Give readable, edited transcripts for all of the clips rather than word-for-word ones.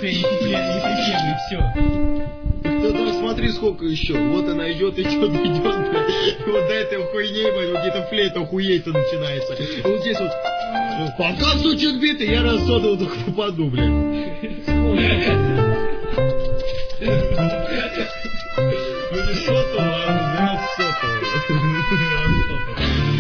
Тихо, и все. Ты там смотри, сколько еще. Вот она идет, идет. Вот до этой хуйни, вот где-то флейта охуеть начинается. Вот здесь вот. Пока стучит биты, я раз сотовый только попаду, блядь. Ну не сотовый, а сотовый.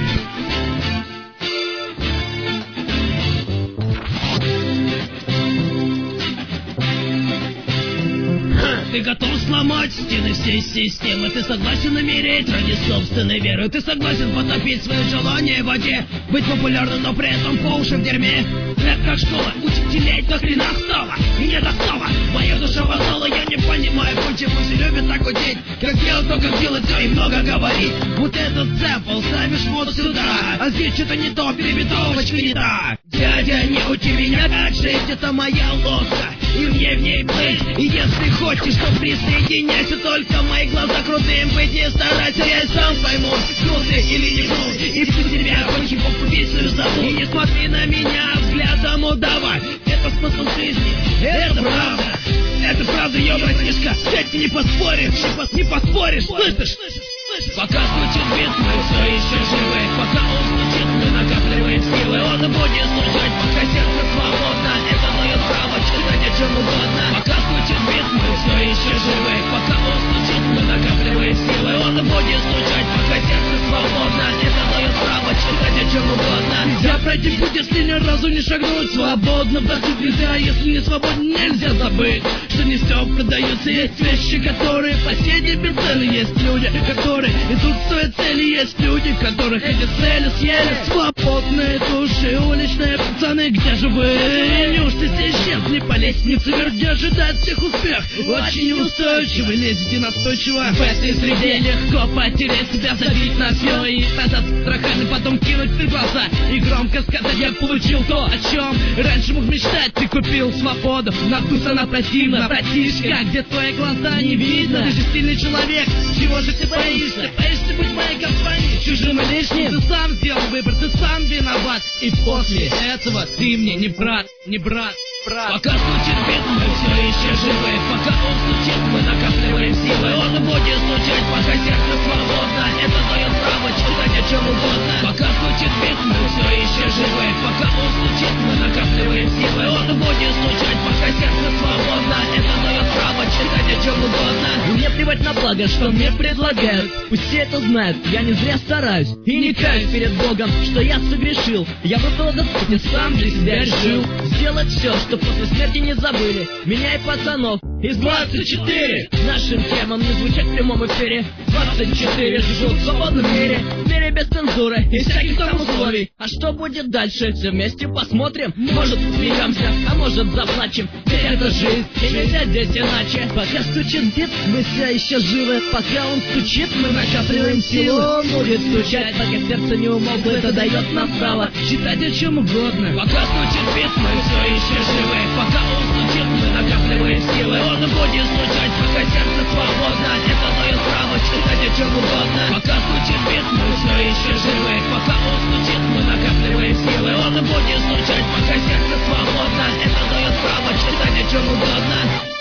Ты готов сломать стены всей системы? Ты согласен умереть ради собственной веры? Ты согласен потопить свои желания в воде? Быть популярным, но при этом по уши в дерьме? Это как школа, учителей до хрена стало. И не достало, моя душа восстала. Я не понимаю, почему все любят так худеть. Как делать то, как делать все и много говорить. Вот этот цепл ставишь вот сюда, а здесь что-то не то, перебитовочка не та. Дядя, не учи меня как жить, это моя лодка, и мне в ней плыть. И если хочешь, то присоединяйся, только мои глаза крутым быть не старайся. Я сам пойму, крут ты или не крут, и всю тебя очень попубицию зовут. И не смотри на меня взглядом удава, это смысл жизни, это правда. Это правда, ё, братишка, с этим не поспоришь, не поспоришь, слышишь? Пока звучит бит, мы все еще живы. Пока он звучит, мы накапливаем силы. Он будет звучать, пока сердце свободно. Это дает право читать о чем угодно. Пока звучит бит, мы все еще живы. Пока он звучит, мы накапливаем силы. Он будет звучать, пока сердце свободно. Это дает право читать о чем угодно. Нельзя пройти путь, если ни разу не шагнуть. Свободно вдохнуть нельзя, если не свободен, нельзя забыть, что не все продается. Есть вещи, которые по сей день бесценны. Есть люди, которые идут к своей цели. Есть люди, которых эти цели съели. Свободные души, уличные пацаны, где же вы? Неужто здесь исчезли по лестнице вверх, где ожидает всех успех? Очень неустойчивы, лезете настойчиво. В этой среде легко потерять себя, забить на все и назад страхами, потом кинуть в глаза и громко сказать: я получил то, о чем раньше мог мечтать. Ты купил свободу, на вкус она противна. Братишка, где твои глаза не видно? Ты же сильный человек, чего же ты боишься? Боишься быть в моей компании чужим и лишним? Ты сам сделал выбор, ты сам виноват. И после этого ты мне не брат, не брат. Пока звучит бит, мы все еще живы. Пока он стучит, мы накапливаем силы. Он будет стучать, пока сердце свободно. Это дает право читать о чем угодно. Пока звучит бит, мы все еще живы. Пока он стучит, мы накапливаем силы. Он будет стучать, пока сердце свободно. Это дает право читать о чем угодно. Мне плевать на благо, что мне предлагают. Пусть все это знают, я не зря стараюсь. И не каюсь перед Богом, что я согрешил. Я выбрал этот путь и сам для себя решил сделать все, что после смерти не забыли меня и пацанов из 24. Нашим темам не звучать в прямом эфире. 24 живут в свободном мире, в мире без цензуры и всяких там условий. А что будет дальше, все вместе посмотрим. Может смеемся, а может заплачем. Ведь это жизнь, и нельзя здесь иначе. Пока стучит бит, мы все еще живы. Пока он стучит, мы накапливаем силу. Он будет стучать, пока сердце не умолкло. Это дает нам право читать о чем угодно. Пока стучит бит, мы все еще живы. Пока он стучит, мы накапливаем силы. Он будет стучать, пока сердце свободно. Это дает право читать о чем угодно. Пока стучит бит, мы все еще живы. Пока он стучит, мы накапливаем силы. Он будет стучать, пока сердце свободно. Это дает право читать о чем угодно.